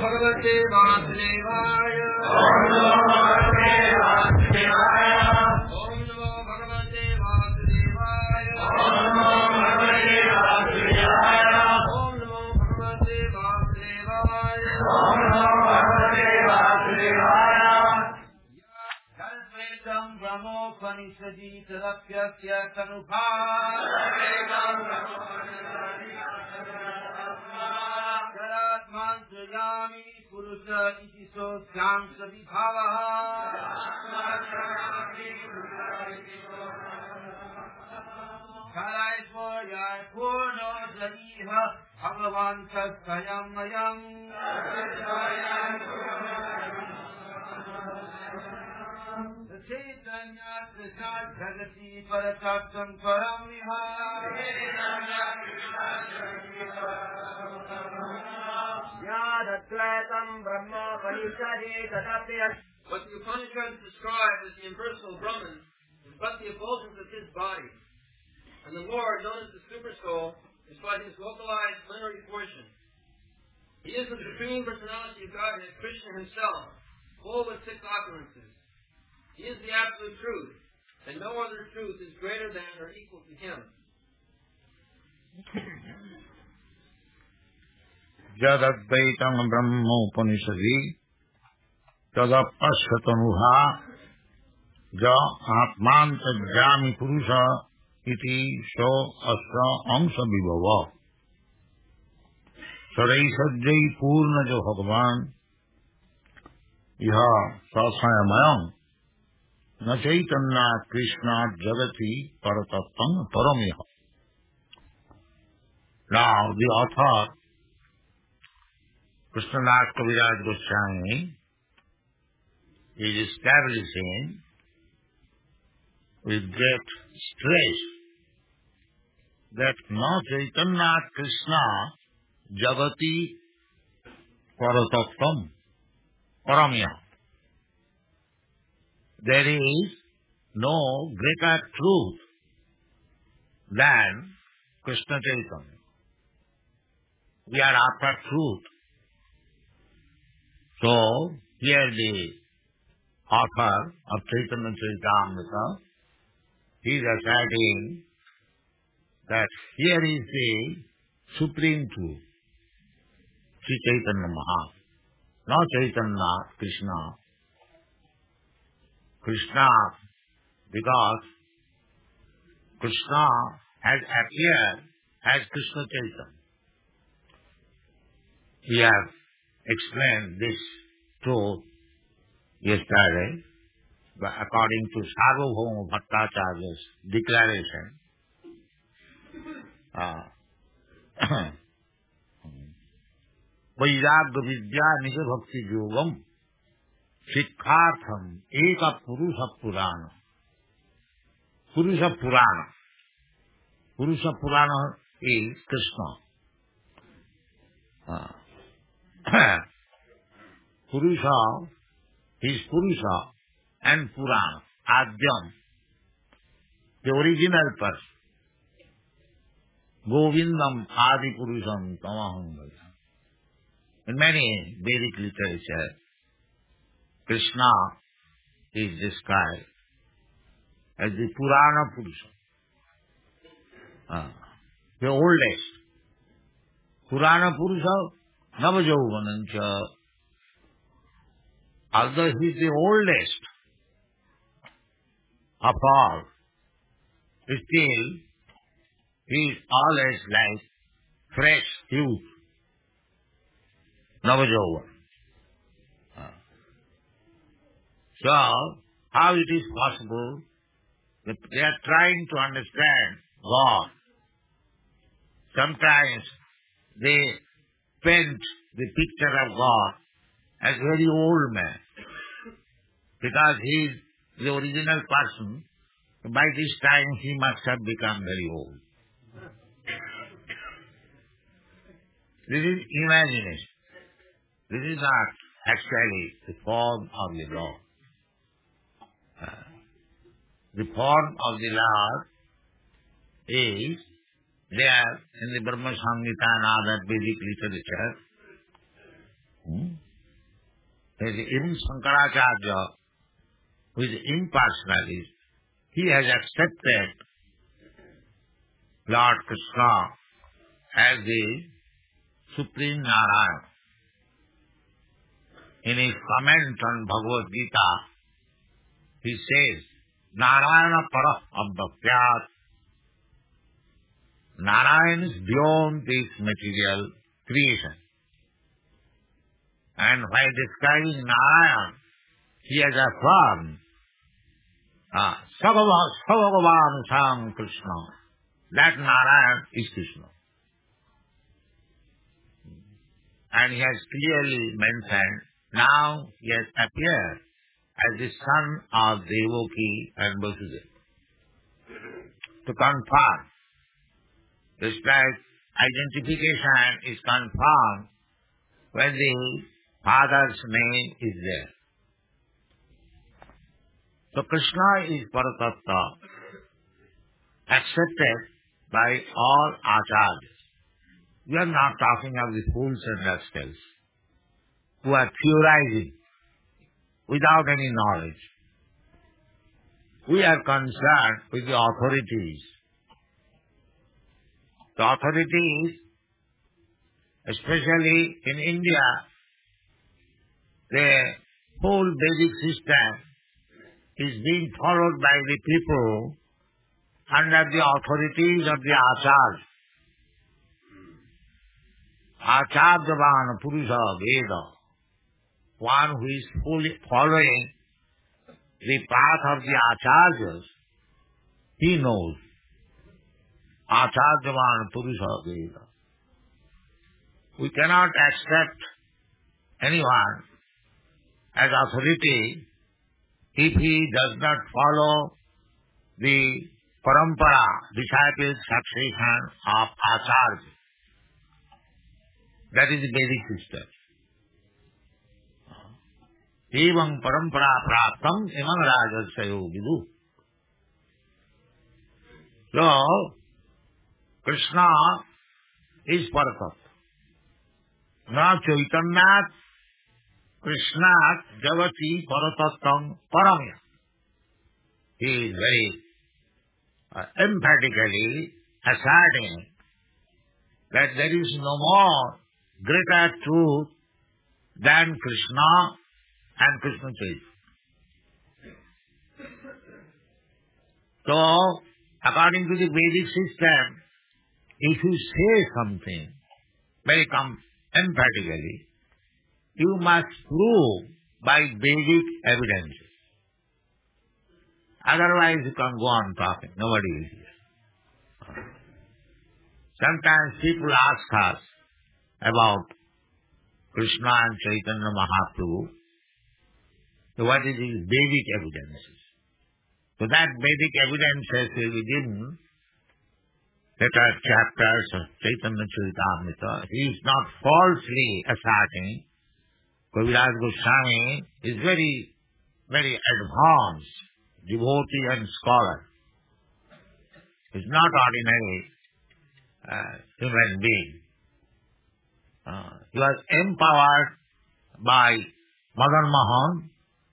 Bhagavate Vasudevaya. Om Namo Bhagavate Vasudevaya. Om Namo Bhagavate Vasudevaya. Om Namo Bhagavate Vasudevaya. Om Namo Bhagavate Vasudevaya. Om Namo Bhagavate Vasudevaya. Kalvetam Brahmopanishadi Tadapyasya Tanupha. Jaratman Suyami Purusa Itiso Syam Savibhavaha. Kalaishwarya Purno Jariha Bhagavan Satsayam Mayam. Chaitanya Prasad Bhagati Parataktam Param Vihara. Yadatvaitam Brahma Parishade Tadapyas. What the Upanishads describe as the impersonal Brahman is but the effulgence of his body. And the Lord, known as the Super Soul, is by his localized plenary portion. He is the Supreme Personality of Godhead, Krishna himself, full with six opulences. He is the absolute truth, and no other truth is greater than or equal to him. Jadadvaitam Brahmopanishadi Tadapashatanuha Ja Atmantajami Purusha Iti So Asya Amsa Vibhava Sarai Sajjai Purna Jo Bhagavan Iha Sasayamayam Na Chaitanya Krishna Jagati Paratattam Paramiha. Now the author Krishnadas Kaviraj Goswami is establishing with great stress that na Chaitanya Krishna Jagati Paratattam Paramya. There is no greater truth than Krishna Chaitanya. We are after truth. So, here the author of Chaitanya Charitamrita, he is asserting that here is the supreme truth, Sri Chaitanya Maha, not Chaitanya Krishna. Krishna, because Krishna has appeared as Krishna Chaitanya. We have explained this truth yesterday, but according to Sarvabhauma Bhattacharya's declaration, Vairagya Vidya Nija Bhakti Yogam Siddhartham Eka Purusha Purana. Purusha Purana. Purusha Purana is Krishna. Purusha is Purusha and Purana, Adyam, the original person. Govindam Adi Purusham Tamaham. In many Vedic literature, Krishna is described as the Purana Purusha, the oldest. Purana Purusha Navajauvanancha. Although he is the oldest of all, still he is always like fresh youth, Navajauvan. So, how it is possible that they are trying to understand God? Sometimes they paint the picture of God as a very old man, because he is the original person. By this time he must have become very old. This is imagination. This is not actually the form of the Lord. The form of the Lord is there in the Brahma Samhita and other Vedic literature. Even Shankaracharya, who is impersonalist, he has accepted Lord Krishna as the Supreme Narayana. In his comment on Bhagavad Gita, he says, Narayana Parah Abhakyat. Narayana is beyond this material creation. And while describing Narayana, he has affirmed, Sabhagavan Sam Krishna. That Narayana is Krishna. And he has clearly mentioned, now he has appeared as the son of Devaki and Vasudeva. To confirm, just like identification is confirmed when the father's name is there. So Krishna is Paratattva, accepted by all acharyas. We are not talking of the fools and rascals who are theorizing without any knowledge. We are concerned with the authorities. The authorities, especially in India, the whole Vedic system is being followed by the people under the authorities of the Acharya. Acharyavan Purusha Veda, one who is fully following the path of the Acharyas, he knows. Acharyavan Purusha Veda. We cannot accept anyone as authority if he does not follow the parampara, disciple succession of Acharya. That is the Vedic system. Evam parampara praptam imam rajasyayo vidu. So, Krishna is Paratattva. Na Chaitanyat Krishnat Javati Paratattam Paramya. He is very emphatically asserting that there is no more greater truth than Krishna and Krishna Chaitanya. So, according to the Vedic system, if you say something very emphatically, you must prove by Vedic evidences. Otherwise you can go on talking. Nobody will hear. Sometimes people ask us about Krishna and Chaitanya Mahaprabhu. So what is his Vedic evidences? So that Vedic evidences will be given. There are chapters of Chaitanya Charitamrita. He is not falsely asserting. Kaviraj Goswami is very, very advanced devotee and scholar. He is not ordinary human being. He was empowered by Madan Mohan.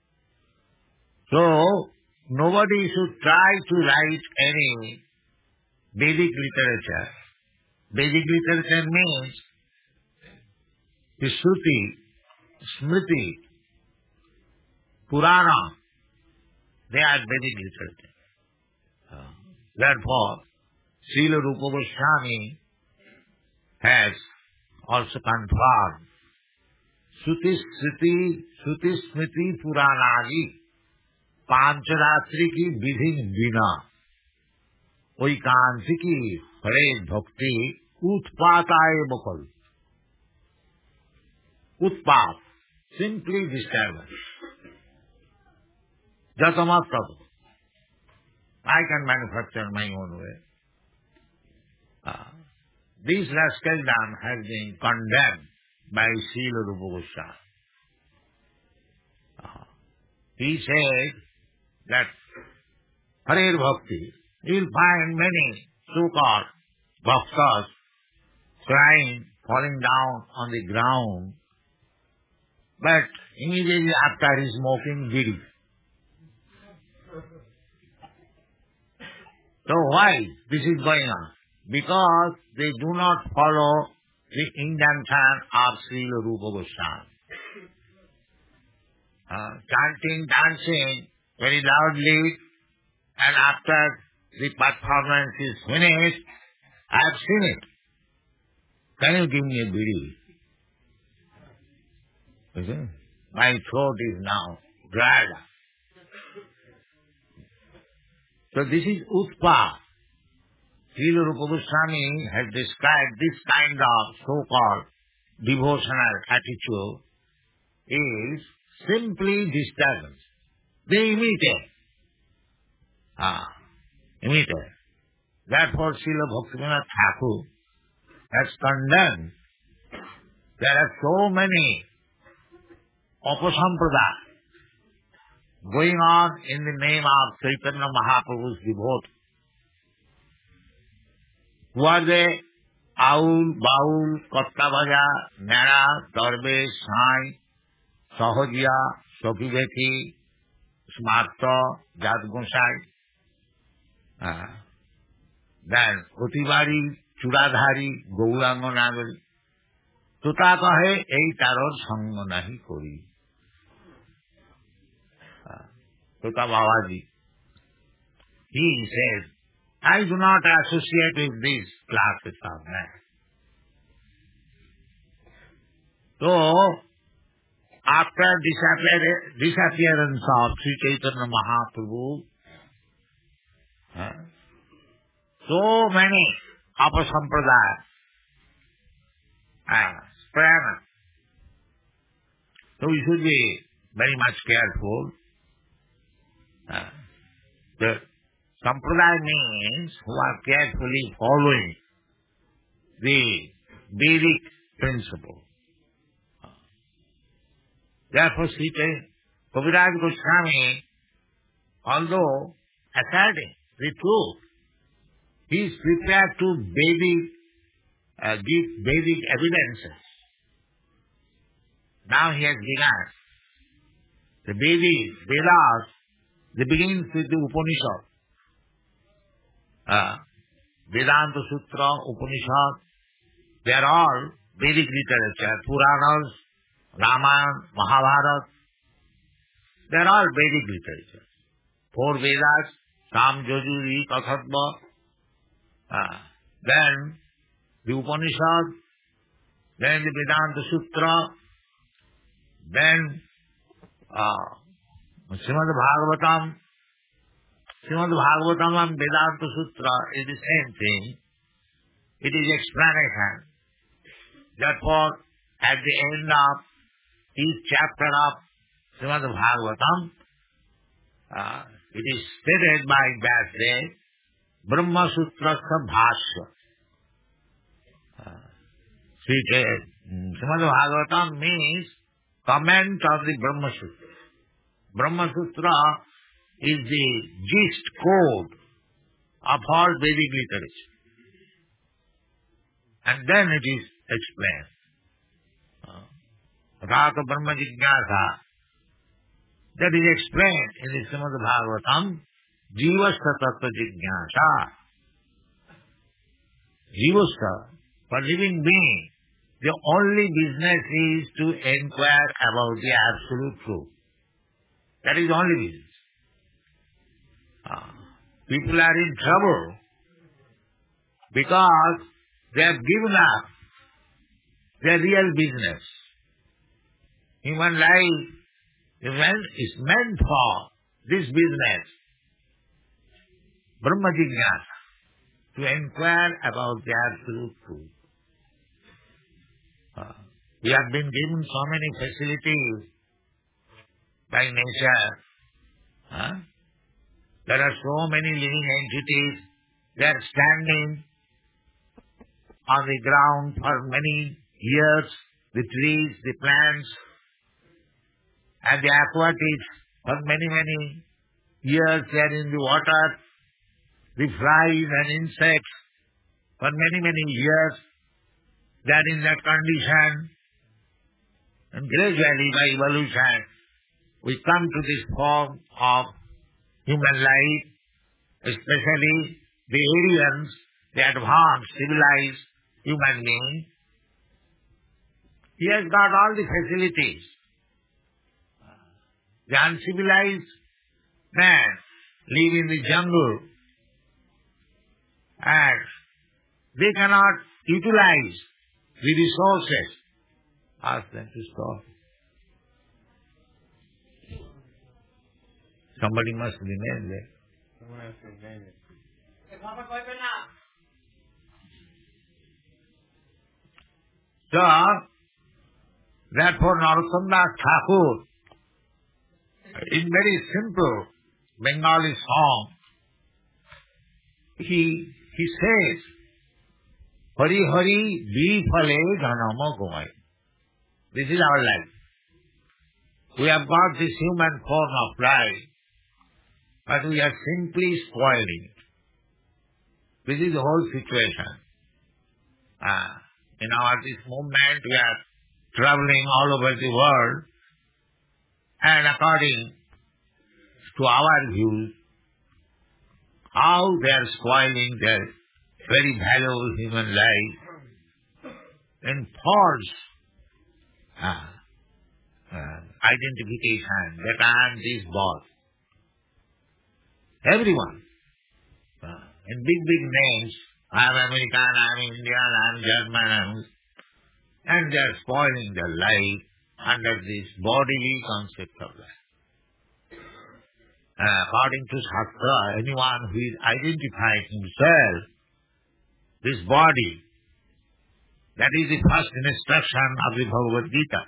So, nobody should try to write any Vedic literature. Vedic literature means the Shruti, Smriti, Purana, they are Vedic literature. Therefore, Srila Rupa Goswami has also confirmed Shruti, Smriti, Puranadi, Pancharatri ki vidhi bina, oikansi ki hare bhakti, utpataye bhakal. Utpat, simply disturbance. Jatamattat. I can manufacture my own way. This rascaldom has been condemned by Srila Rupa Goswami. He said that Hare Bhakti, you will find many so-called bhaktas crying, falling down on the ground but immediately after he is smoking bidi. So why this is going on? Because they do not follow the Indian chant of Srila Rupa Goswami. Chanting, dancing very loudly, and after the performance is finished, I have seen it. Can you give me a bidi? Okay. My throat is now dried up. So this is Utpa. Srila Rupa Goswami has described this kind of so-called devotional attitude is simply disturbance. They imitate. Imitate. Therefore Srila Bhaktivinoda Thakur has condemned. There are so many upasampradaya going on in the name of Chaitanya Mahaprabhu's devotees. Who are they? Aul, Baul, Kattavaja, Nara, Darbesh, Sai, Sahajiya, Sokibeti, Smarta, Jadgonsai. Then Otibari, Churadhari, Gauranga Nagari. Tuta kahe, ei taror sanga nahi kori. Tuta Babaji. He says, I do not associate with these classes of men. So, after disappearance of Sri Chaitanya Mahaprabhu, so many apasampradaya sprang up. So we should be very much careful. The sampradaya means who are carefully following the Vedic principle. Therefore, Sri Kaviraj Goswami, although asserting the truth, he is prepared to give Vedic evidences. Now he has begun. The Vedas, they begins with the Upanishad. Vedanta Sutra, Upanishad, they are all Vedic literature. Puranas, Ramayana, Mahabharata, they are all Vedic literature. 4 Vedas, Sam, Yajur, Tathatva, then the Upanishad, then the Vedanta Sutra, then Srimad Bhagavatam. Srimad Bhagavatam and Vedanta Sutra is the same thing. It is explanation. Therefore, at the end of each chapter of Srimad Bhagavatam, it is stated by Vyasdev, Brahma Sutra Bhashya. Srimad Bhagavatam means comment of the Brahma Sutra. Brahma Sutra is the gist code of all Vedic literature. And then it is explained. Rata Brahma Jignasa. That is explained in the Srimad Bhagavatam, Jivasya Tattva Jignasa. Jivasya, for living being, the only business is to inquire about the absolute truth. That is the only business. People are in trouble because they have given up their real business. Human life is meant for this business, Brahma Jignasa, to inquire about the absolute truth. We have been given so many facilities by nature. There are so many living entities. They are standing on the ground for many years, the trees, the plants, and the aquatics for many, many years they are in the water, the flies and insects for many, many years they are in that condition. And gradually, by evolution, we come to this form of human life, especially the Aryans, the advanced, civilized human being. He has got all the facilities. The uncivilized man live in the jungle and they cannot utilize the resources. Ask them to stop. Somebody must remain there. Someone has to remain there. So, therefore Narottam Das Thakur, in very simple Bengali song, he says, Hari Hari Bifale Dhanama Gomai. This is our life. We have got this human form of life, but we are simply spoiling it. This is the whole situation. This moment we are traveling all over the world, and according to our views, how they are spoiling their very valuable human life in false identification that I am this boss. Everyone, in big names, I am American, I am Indian, I am German, and they are spoiling their life under this bodily concept of life. According to Shastra, anyone who is identifying himself, this body, that is the first instruction of the Bhagavad Gita.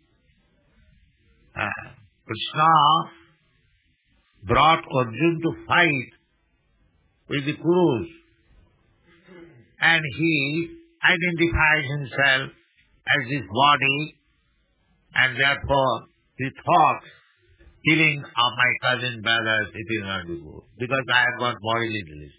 Krishna brought Arjuna to fight with the Kurus, and he identified himself as this body, and therefore he thought, killing of my cousin brothers, it is not good, because I have got bodily release.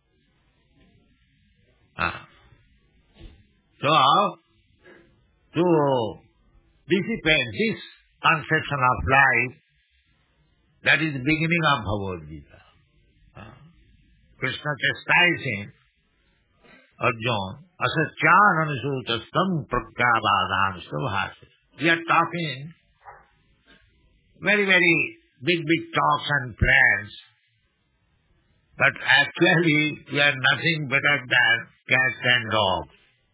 So, to dissipate this conception of life, that is the beginning of Bhagavad Gita. Krishna chastising Arjuna, asatyananasutastam pratyabhadam subhasa. We are talking very big talks and plans, but actually we are nothing better than cats and dogs.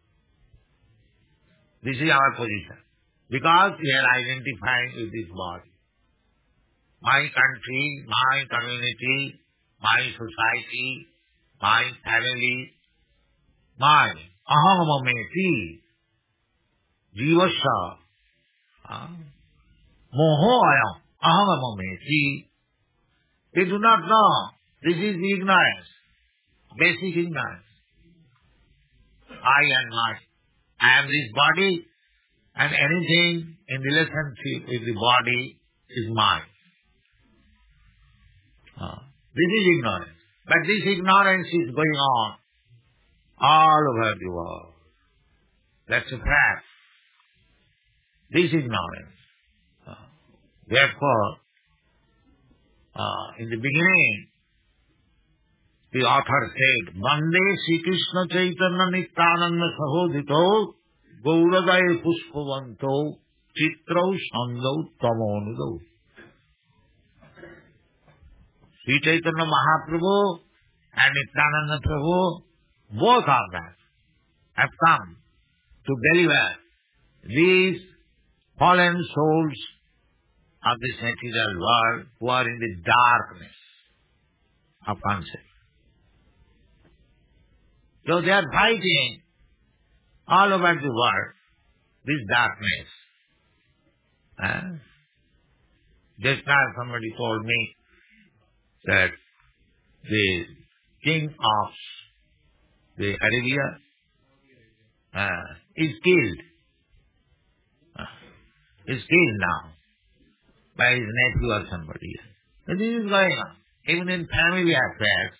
This is our position. Because we are identifying with this body. My country, my community, my society, my family, my ahamameti, jivasya, moho ayam, ahamameti. They do not know. This is ignorance, basic ignorance. I and my. I am this body, and anything in relationship with the body is mine. This is ignorance. But this ignorance is going on all over the world. That's a fact. This ignorance. Therefore, in the beginning, the author said, Vande Sri Krishna Chaitanya Nityananda Sahodhito Gauradaya Pushpavanto Chitrau Sandau Tamonudau. Sri Chaitanya Mahaprabhu and Nityananda Prabhu, both of them have come to deliver these fallen souls of this material world who are in the darkness of concept. So they are fighting all over the world this darkness. Just now somebody told me that the king of the Arabia is killed. Is killed now by his nephew or somebody else. So this is going on. Even in family affairs,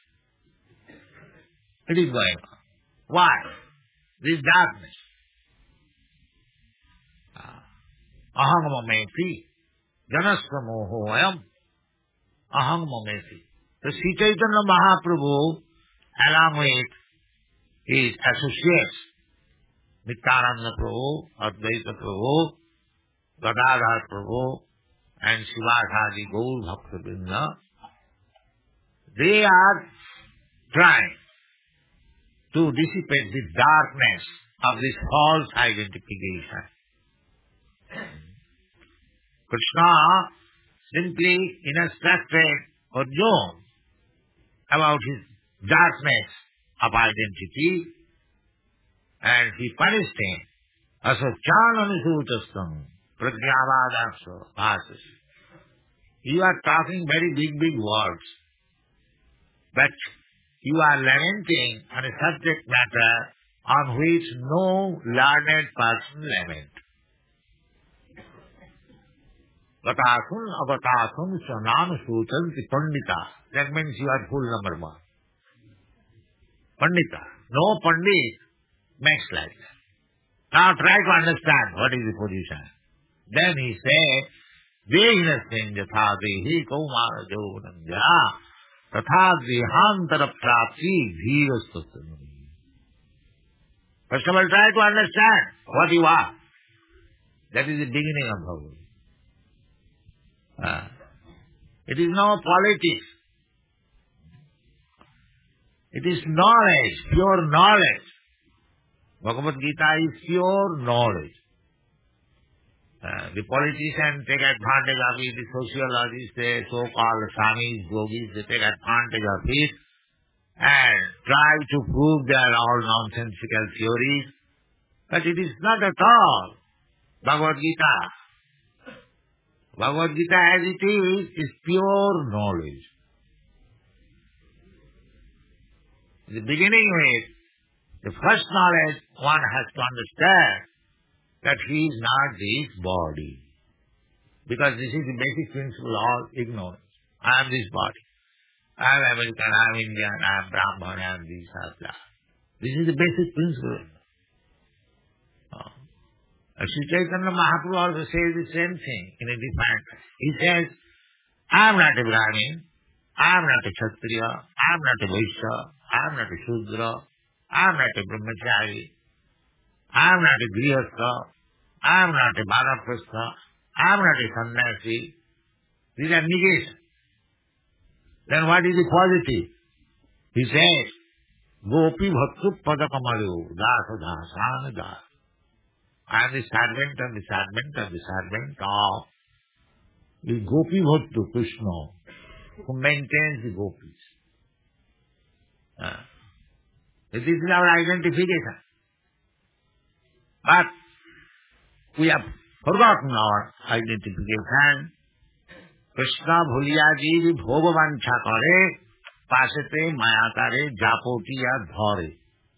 it is going on. Why? This darkness. aham mameti, janasya mohoyam, aham mameti. So Sri Chaitanya Mahaprabhu, along with his associates, Nityananda Prabhu, Advaita Prabhu, Gadadhar Prabhu, and Srivasadi Gaur Bhaktivinoda, they are trying to dissipate the darkness of this false identification. Krishna simply instructed Arjuna about his darkness of identity, and he punished him. Asachananisutastam pragyavadaso bhasas. You are talking very big words, but you are lamenting on a subject matter on which no learned person lament. Gatasun avatasun sanam sutanti pandita. That means you are full number one. Pandita. No pandit makes like that. Now try to understand what is the position. Then he said, Dehinastin yatha dehi kaumara jaunanja tatha dehantara prapti dhirastastamani. First of all, try to understand what you are. That is the beginning of Bhagavad. It is no politics. It is knowledge, pure knowledge. Bhagavad Gita is pure knowledge. The politicians take advantage of it, the sociologists, the so-called Swamis, yogis, they take advantage of it and try to prove their all nonsensical theories. But it is not at all Bhagavad Gita. Bhagavad Gita as it is pure knowledge. The beginning with the first knowledge, one has to understand that he is not this body. Because this is the basic principle of ignorance. I am this body. I am American, I am Indian, I am Brahman, I am this, I am that. This is the basic principle. Sri Chaitanya Mahaprabhu also says the same thing in a different way. He says, I am not a Brahmin, I am not a Kshatriya, I am not a Vaishya, I am not a Shudra, I am not a Brahmachari, I am not a Grihastha, I am not a Banaprastha, I am not a Sannyasi. These are negations. Then what is the positive? He says, Gopi Bhattu Padakamaru, Dasa Dasana Das. I am the servant of the servant of the servant of the Gopi Bhattu, Krishna, who maintains the gopis. This is our identification. But we have forgotten our identification. Krishna bhuliya ji bhogavancha kare, pasate mayakare, japoti ya dhare.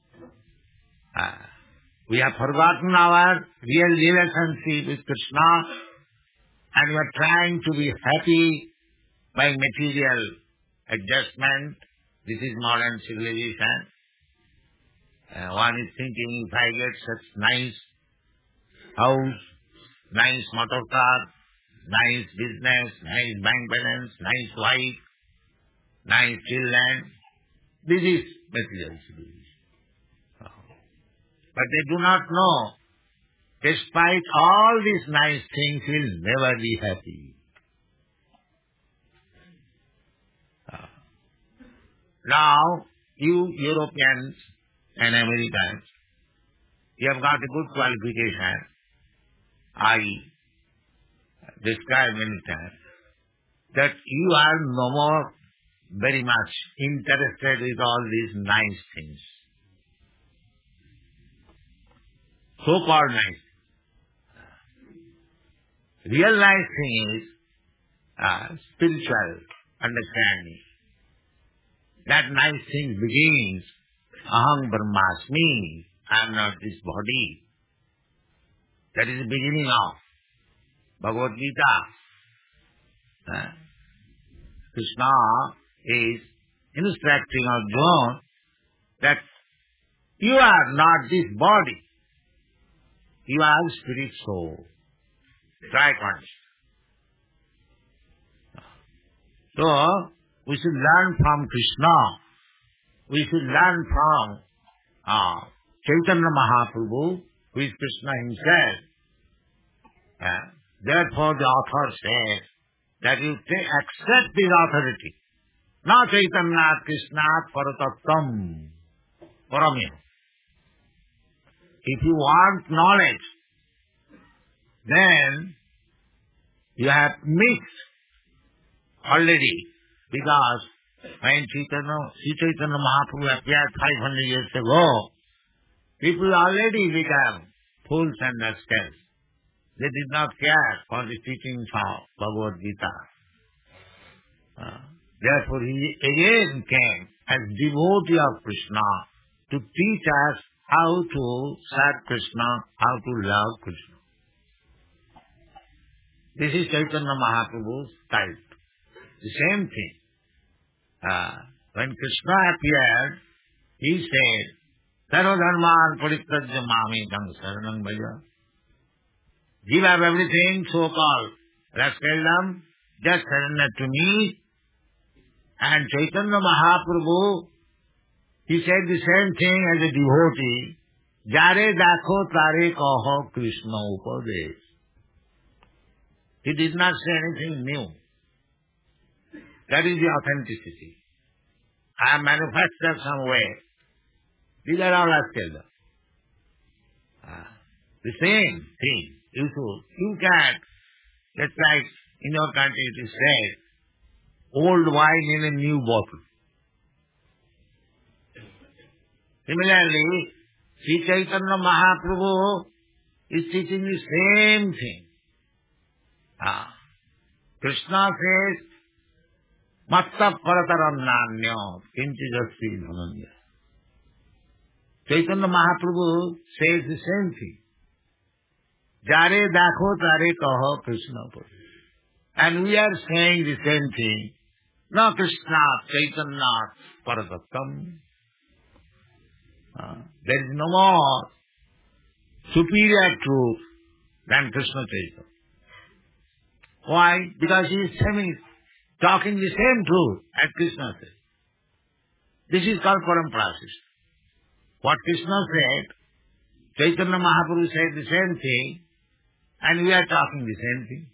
We have forgotten our real relationship with Krishna, and we are trying to be happy by material adjustment. This is modern civilization. One is thinking, if I get such nice house, nice motor car, nice business, nice bank balance, nice wife, nice children, this is material civilization. But they do not know, despite all these nice things, we'll never be happy. Now, you Europeans and Americans, you have got a good qualification. I described many times that you are no more very much interested with all these nice things. So-called nice. Real nice thing is spiritual understanding. That nice thing begins, Aham Brahmasmi, I am not this body. That is the beginning of Bhagavad Gita. Krishna is instructing Arjuna that you are not this body. You are spirit soul. Try to understand. So, we should learn from Krishna. We should learn from Chaitanya Mahaprabhu, who is Krishna himself. Therefore the author says that you accept his authority. Na Chaitanya Krishnat Paratattam Paramya. If you want knowledge, then you have missed already, because when Sri Chaitanya Mahaprabhu appeared 500 years ago, people already became fools and rascals. They did not care for the teachings of Bhagavad Gita. Therefore he again came as devotee of Krishna to teach us how to serve Krishna, how to love Krishna. This is Chaitanya Mahaprabhu's type. The same thing. When Krishna appeared, he said, Sarva dharman parityajya mamekam saranam bhaja. Give up everything so-called rascaldom, just surrender to me. And Chaitanya Mahaprabhu, he said the same thing as a devotee. Jare dakho tare kaho Krishna upadesh. He did not say anything new. That is the authenticity. I am manufactured somewhere. These are all rascaldom. The same thing. You can, just like in your country it is said, old wine in a new bottle. Similarly, Sri Chaitanya Mahaprabhu is teaching the same thing. Krishna says, Matta parataram nanya kinchi jasri dhananya. Chaitanya Mahaprabhu says the same thing. Jare dakho tare kaho Krishna. And we are saying the same thing. Na Krishna Chaitanya Paratattam. There is no more superior truth than Krishna Chaitanya. Why? Because he is talking the same truth as Krishna said. This is called Parampara system. What Krishna said, Chaitanya Mahaprabhu said the same thing, and we are talking the same thing.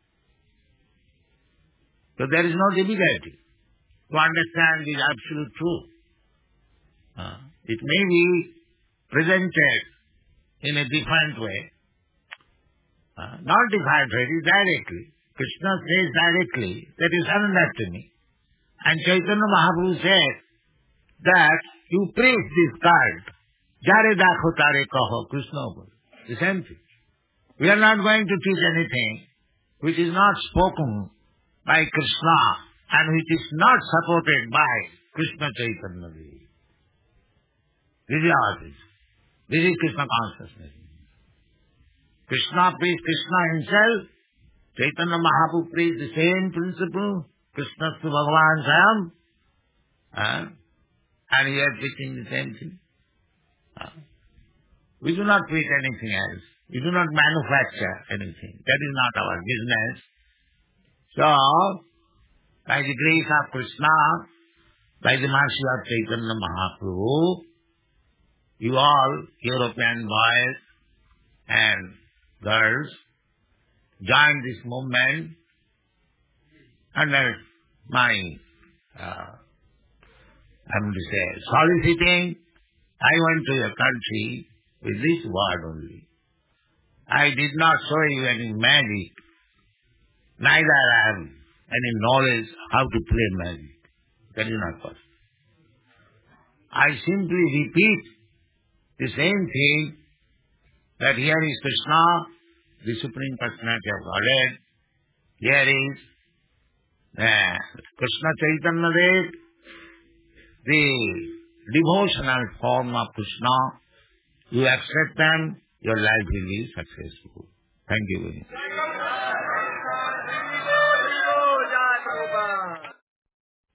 So there is no difficulty to understand the absolute truth. It may be presented in a different way, not different way, directly. Krishna says directly that you surrender to me. And Chaitanya Mahaprabhu said that you praise this cult. Jare dakho tare kaho Krishna. The same thing. We are not going to teach anything which is not spoken by Krishna and which is not supported by Krishna Chaitanya. This is our teaching. This is Krishna consciousness. Krishna praised Krishna himself. Chaitanya Mahaprabhu praised the same principle. Krishna to Bhagavan Swayam. And we are teaching the same thing. We do not preach anything else. We do not manufacture anything. That is not our business. So, by the grace of Krishna, by the mercy of Chaitanya Mahaprabhu, you all European boys and girls join this movement under my, soliciting. I went to your country with this word only. I did not show you any magic, neither I have any knowledge how to play magic. That is not possible. I simply repeat the same thing, that here is Krishna, the Supreme Personality of Godhead. Here is Krishna Chaitanya Dev, the devotional form of Krishna. You accept them, your life will be successful. Thank you very much.